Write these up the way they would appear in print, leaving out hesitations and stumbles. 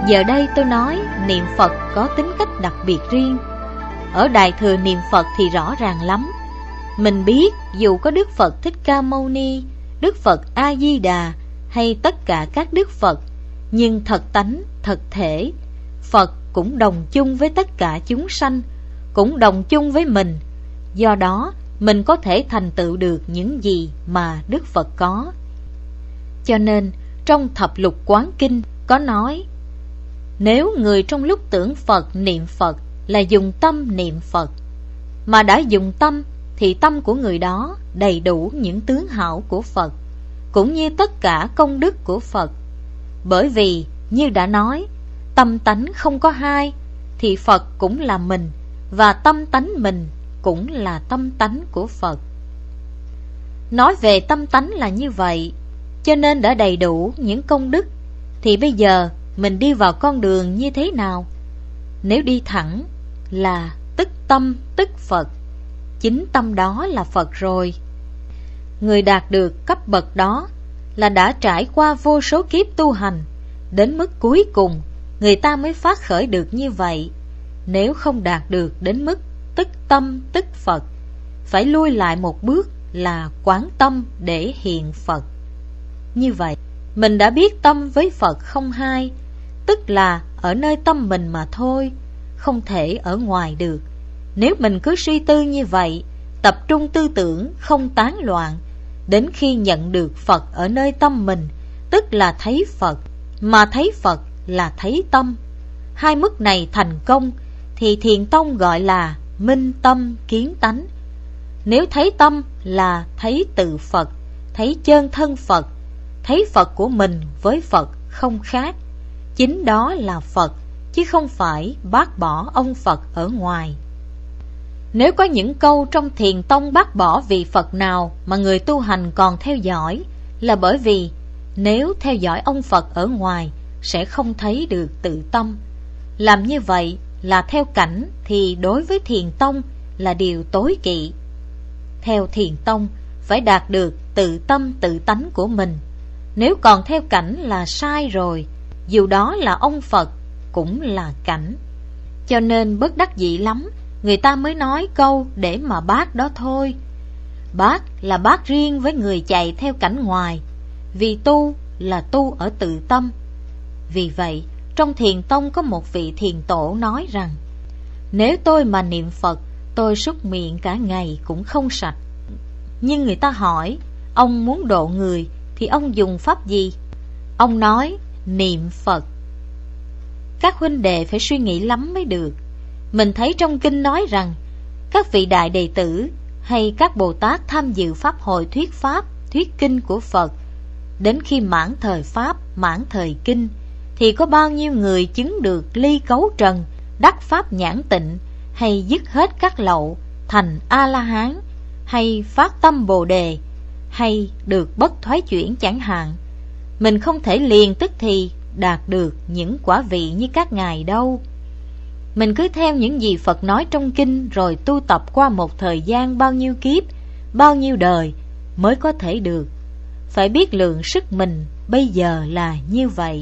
Giờ đây tôi nói niệm Phật có tính cách đặc biệt riêng. Ở Đại Thừa niệm Phật thì rõ ràng lắm. Mình biết dù có Đức Phật Thích Ca Mâu Ni, Đức Phật A Di Đà hay tất cả các Đức Phật, nhưng thật tánh, thật thể, Phật cũng đồng chung với tất cả chúng sanh, cũng đồng chung với mình. Do đó mình có thể thành tựu được những gì mà Đức Phật có. Cho nên trong Thập Lục Quán Kinh có nói, nếu người trong lúc tưởng Phật niệm Phật là dùng tâm niệm Phật, mà đã dùng tâm thì tâm của người đó đầy đủ những tướng hảo của Phật, cũng như tất cả công đức của Phật. Bởi vì như đã nói, tâm tánh không có hai, thì Phật cũng là mình, và tâm tánh mình cũng là tâm tánh của Phật. Nói về tâm tánh là như vậy, cho nên đã đầy đủ những công đức. Thì bây giờ mình đi vào con đường như thế nào? Nếu đi thẳng là tức tâm tức Phật, chính tâm đó là Phật rồi. Người đạt được cấp bậc đó là đã trải qua vô số kiếp tu hành, đến mức cuối cùng người ta mới phát khởi được như vậy. Nếu không đạt được đến mức tức tâm tức Phật, phải lui lại một bước là quán tâm để hiện Phật. Như vậy mình đã biết tâm với Phật không hai, tức là ở nơi tâm mình mà thôi, không thể ở ngoài được. Nếu mình cứ suy tư như vậy, tập trung tư tưởng không tán loạn, đến khi nhận được Phật ở nơi tâm mình, tức là thấy Phật, mà thấy Phật là thấy tâm. Hai mức này thành công thì Thiền Tông gọi là minh tâm kiến tánh. Nếu thấy tâm là thấy tự Phật, thấy chân thân Phật, thấy Phật của mình với Phật không khác. Chính đó là Phật, chứ không phải bác bỏ ông Phật ở ngoài. Nếu có những câu trong Thiền Tông bác bỏ vị Phật nào mà người tu hành còn theo dõi, là bởi vì nếu theo dõi ông Phật ở ngoài sẽ không thấy được tự tâm. Làm như vậy là theo cảnh thì đối với Thiền Tông là điều tối kỵ. Theo Thiền Tông phải đạt được tự tâm tự tánh của mình. Nếu còn theo cảnh là sai rồi, dù đó là ông Phật cũng là cảnh. Cho nên bất đắc dĩ lắm, người ta mới nói câu để mà bác đó thôi. Bác là bác riêng với người chạy theo cảnh ngoài, vì tu là tu ở tự tâm. Vì vậy trong Thiền Tông có một vị thiền tổ nói rằng, nếu tôi mà niệm Phật, tôi súc miệng cả ngày cũng không sạch. Nhưng người ta hỏi, ông muốn độ người thì ông dùng pháp gì? Ông nói, niệm Phật. Các huynh đệ phải suy nghĩ lắm mới được. Mình thấy trong kinh nói rằng, các vị đại đệ tử hay các Bồ Tát tham dự pháp hội thuyết pháp, thuyết kinh của Phật, đến khi mãn thời pháp, mãn thời kinh, thì có bao nhiêu người chứng được ly cấu trần, đắc pháp nhãn tịnh, hay dứt hết các lậu, thành A-la-hán, hay phát tâm Bồ Đề, hay được bất thoái chuyển chẳng hạn. Mình không thể liền tức thì đạt được những quả vị như các ngài đâu. Mình cứ theo những gì Phật nói trong kinh rồi tu tập qua một thời gian bao nhiêu kiếp, bao nhiêu đời mới có thể được. Phải biết lượng sức mình bây giờ là như vậy.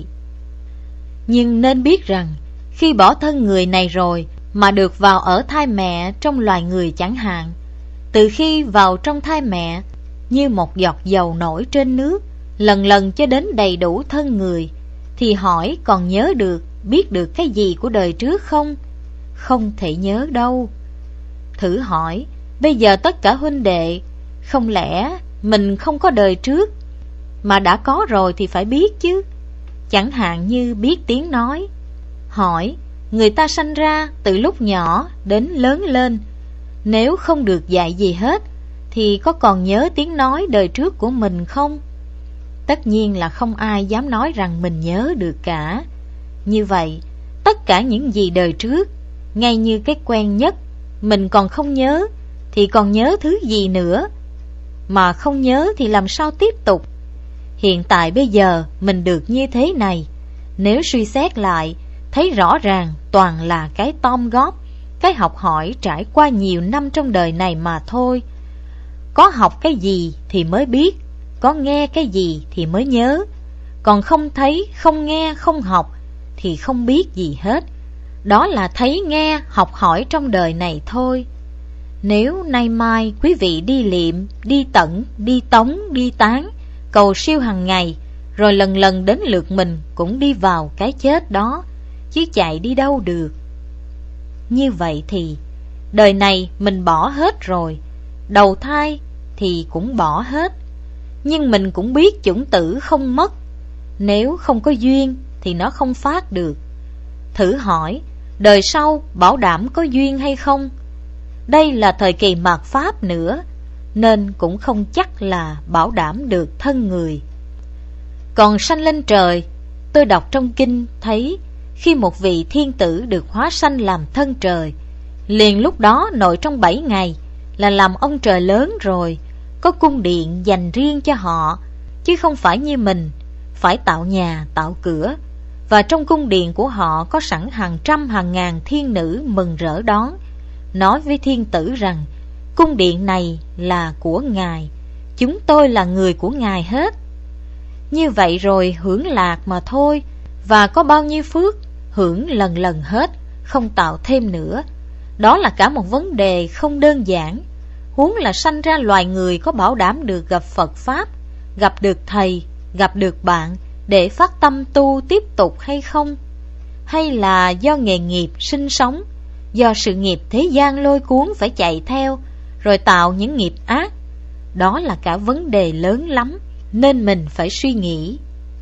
Nhưng nên biết rằng, khi bỏ thân người này rồi mà được vào ở thai mẹ trong loài người chẳng hạn, từ khi vào trong thai mẹ, như một giọt dầu nổi trên nước, lần lần cho đến đầy đủ thân người, thì hỏi còn nhớ được, biết được cái gì của đời trước không? Không thể nhớ đâu. Thử hỏi, bây giờ tất cả huynh đệ, không lẽ mình không có đời trước, mà đã có rồi thì phải biết chứ. Chẳng hạn như biết tiếng nói. Hỏi, người ta sanh ra từ lúc nhỏ đến lớn lên, nếu không được dạy gì hết, thì có còn nhớ tiếng nói đời trước của mình không? Tất nhiên là không ai dám nói rằng mình nhớ được cả. Như vậy, tất cả những gì đời trước, ngay như cái quen nhất, mình còn không nhớ, thì còn nhớ thứ gì nữa? Mà không nhớ thì làm sao tiếp tục? Hiện tại bây giờ mình được như thế này, nếu suy xét lại, thấy rõ ràng toàn là cái tom góp, cái học hỏi trải qua nhiều năm trong đời này mà thôi. Có học cái gì thì mới biết, có nghe cái gì thì mới nhớ. Còn không thấy, không nghe, không học thì không biết gì hết. Đó là thấy nghe, học hỏi trong đời này thôi. Nếu nay mai quý vị đi liệm, đi tẩn, đi tống, đi tán, cầu siêu hàng ngày, rồi lần lần đến lượt mình cũng đi vào cái chết đó, chứ chạy đi đâu được. Như vậy thì đời này mình bỏ hết rồi, đầu thai thì cũng bỏ hết. Nhưng mình cũng biết chủng tử không mất, nếu không có duyên thì nó không phát được. Thử hỏi, đời sau bảo đảm có duyên hay không? Đây là thời kỳ mạt Pháp nữa, nên cũng không chắc là bảo đảm được thân người. Còn sanh lên trời, tôi đọc trong kinh thấy khi một vị thiên tử được hóa sanh làm thân trời, liền lúc đó nội trong 7 ngày là làm ông trời lớn rồi, có cung điện dành riêng cho họ, chứ không phải như mình phải tạo nhà tạo cửa. Và trong cung điện của họ có sẵn hàng trăm hàng ngàn thiên nữ mừng rỡ đón, nói với thiên tử rằng cung điện này là của ngài, chúng tôi là người của ngài hết. Như vậy rồi hưởng lạc mà thôi, và có bao nhiêu phước hưởng lần lần hết, không tạo thêm nữa. Đó là cả một vấn đề không đơn giản. Huống là sanh ra loài người có bảo đảm được gặp Phật Pháp, gặp được thầy, gặp được bạn để phát tâm tu tiếp tục hay không? Hay là do nghề nghiệp sinh sống, do sự nghiệp thế gian lôi cuốn phải chạy theo, rồi tạo những nghiệp ác? Đó là cả vấn đề lớn lắm, nên mình phải suy nghĩ.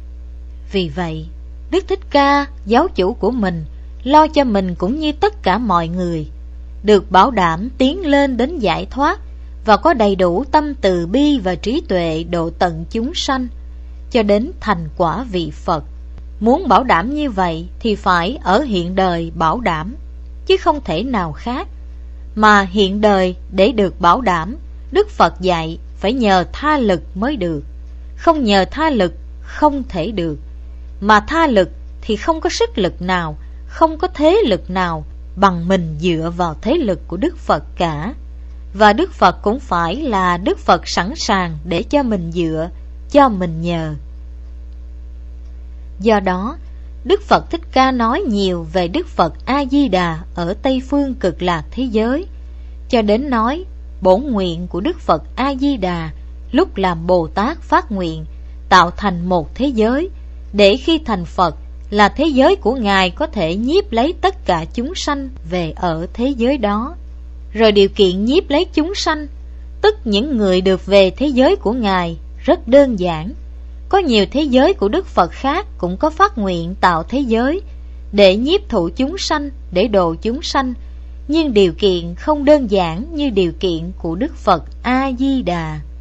Vì vậy, Đức Thích Ca, giáo chủ của mình, lo cho mình cũng như tất cả mọi người được bảo đảm tiến lên đến giải thoát, và có đầy đủ tâm từ bi và trí tuệ độ tận chúng sanh, cho đến thành quả vị Phật. Muốn bảo đảm như vậy thì phải ở hiện đời bảo đảm, chứ không thể nào khác. Mà hiện đời để được bảo đảm, Đức Phật dạy phải nhờ tha lực mới được. Không nhờ tha lực không thể được. Mà tha lực thì không có sức lực nào, không có thế lực nào bằng mình dựa vào thế lực của Đức Phật cả. Và Đức Phật cũng phải là Đức Phật sẵn sàng để cho mình dựa, cho mình nhờ. Do đó, Đức Phật Thích Ca nói nhiều về Đức Phật A-di-đà ở Tây Phương Cực Lạc thế giới, cho đến nói bổn nguyện của Đức Phật A-di-đà lúc làm Bồ Tát phát nguyện tạo thành một thế giới, để khi thành Phật là thế giới của Ngài có thể nhiếp lấy tất cả chúng sanh về ở thế giới đó. Rồi điều kiện nhiếp lấy chúng sanh, tức những người được về thế giới của Ngài, rất đơn giản. Có nhiều thế giới của Đức Phật khác cũng có phát nguyện tạo thế giới để nhiếp thụ chúng sanh, để độ chúng sanh, nhưng điều kiện không đơn giản như điều kiện của Đức Phật A-di-đà.